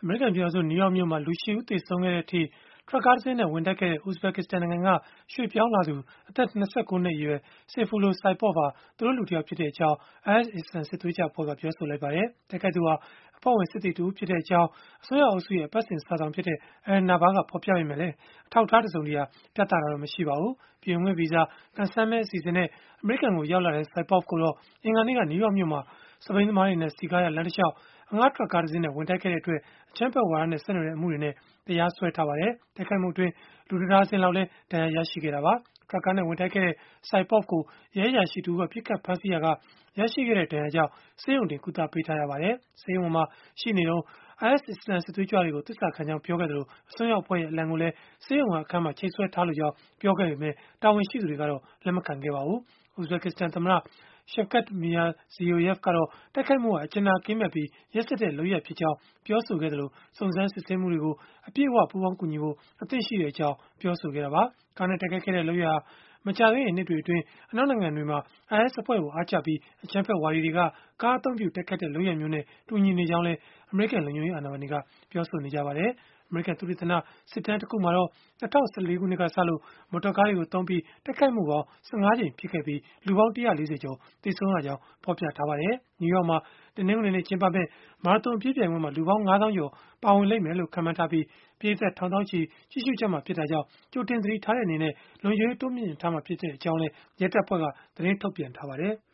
အမေရိကန်ပြည်ထောင်စု နယူးယောက်မြို့မှာ လူ 8 ဦး သေဆုံးခဲ့တဲ့အထိ ထရပ်ကားတစင်းနဲ့ ဝင်တိုက်ခဲ့တဲ့ ဥဇဘက်ကစ္စတန်နိုင်ငံက ရွှေ့ပြောင်းလာသူ အသက် ၂၉ နှစ်အရွယ် Sayfullo Saipov ဟာ သူတို့လူတယောက်ဖြစ်ကြောင်း IS အစ္စလာမ်စစ်သွေးကြွအဖွဲ့က ပြောဆိုလိုက်ပါတယ်။ တိုက်ခိုက်သူဟာ အဖွဲ့ဝင်စစ်သည်တဦးဖြစ်ကြောင်း အစွန်းရောက်အုပ်စုရဲ့ အပတ်စဉ်စာစောင်ဖြစ်တဲ့ al-Nabah ကဖော်ပြပေမဲ့ အထောက်အထား တစုံတရာ ပြသထားတာတော့ မရှိပါဘူး။ ပြည်ဝင်ခွင့်ဗီဇာ ကံစမ်းမဲ အစီအစဉ်နဲ့ အမေရိကန်ကို ရောက်လာတဲ့ Saipov ကိုတော့ အင်္ဂါနေ့က နယူးယောက်မြို့မှာ စက်ဘီးသမားတွေနဲ့ စည်ကားရာ လမ်းတလျှောက် အငှားထရပ်ကားတစင်းနဲ့ ဝင်တိုက်ခဲ့တဲ့အတွက် အကြမ်းဖက်ဝါဒနဲ့ ဆက်နွယ်တဲ့ အမှုတွေနဲ့ တရားစွဲထားပါတယ်။ တိုက်ခိုက်မှုအတွင်း လူ တဒါဇင်လောက်လည်း ဒဏ်ရာရခဲ့တာပါ။ ထရပ်ကားနဲ့ ဝင်တိုက်ခဲ့တဲ့ Saipov ကို ရဲအရာရှိတဦးက ပစ်ခတ်ဖမ်းဆီးရာက ရရှိခဲ့တဲ့ ဒဏ်ရာကြောင့် ဆေးရုံတင် ကုသပေးထားရပါတယ်။ ဆေးရုံပေါ်မှာ ရှိနေတုန်း IS အစ္စလာမ်စစ်သွေးကြွတွေကို သစ္စာခံကြောင်း ပြောခဲ့သလို အစွန်းရောက်အဖွဲ့ရဲ့ အလံကိုလည်း ဆေးရုံက အခန်းမှာ ချိတ်ဆွဲထားလိုကြောင်း ပြောခဲ့ပေမဲ့ တာဝန်ရှိသူတွေကတော့ လက်မခံခဲ့ပါဘူး။ ဥဇဘက်ကစ္စတန်သမ္မတ Shavkat Mirziyoyev ကတော့ တိုက်ခိုက်မှုဟာ အကြင်နာကင်းမဲ့ပြီး ရက်စက်တဲ့ လုပ်ရပ်ဖြစ်ကြောင်း ပြောဆိုခဲ့သလို စုံစမ်းစစ်ဆေးမှုတွေကို အပြည့်အဝ ပူးပေါင်းကူညီဖို့ အသင့်ရှိကြောင်း ပြောဆိုခဲ့တာပါ။ ကားနဲ့တိုက်ခိုက်ခဲ့တဲ့ လုပ်ရပ်ဟာ မကြာသေးခင်နှစ်တွေအတွင်း အနောက်နိုင်ငံတွေမှာ IS အဖွဲ့ကို အားကျပြီး အကြမ်းဖက်ဝါဒီတွေက ကားအသုံးပြု တိုက်ခိုက်တဲ့ လုပ်ရပ်မျိုးနဲ့ တူညီနေကြောင်းလည်း အမေရိကန် လုံခြုံရေးအာဏာပိုင်တွေက ပြောဆိုနေကြပါတယ်။ အမေရိကန် သုတေသနစစ်တမ်းတခုမှာတော့ ၂၀၁၄ ခုနှစ်ကစလို့ မော်တော်ကားတွေကိုသုံးပြီး တိုက်ခိုက်မှုပေါင်း ၁၅ ကြိမ် ဖြစ်ခဲ့ပြီး လူပေါင်း ၁၄၀ ကျော် သေဆုံးခဲ့ကြောင်း ဖော်ပြထားပါတယ်။ နယူးယောက်မှာ တနင်္ဂနွေနေ့ ကျင်းပမယ့် မာရသွန်အပြေးပြိုင်ပွဲမှာ လူပေါင်း ၅ သောင်းကျော် ပါဝင်လိမ့်မယ်လို့ ခန့်မှန်းထားပြီး ပရိတ်သတ် ထောင်သောင်းချီ ကြည့်ရှုကြမှာ ဖြစ်တာကြောင့် ကြိုတင်သတိထားတဲ့ အနေနဲ့ လုံခြုံရေးတိုးမြှင့်ထားမှာ ဖြစ်ကြောင်းလည်း ရဲတပ်ဖွဲ့က သတင်းထုတ်ပြန်ထားပါတယ်။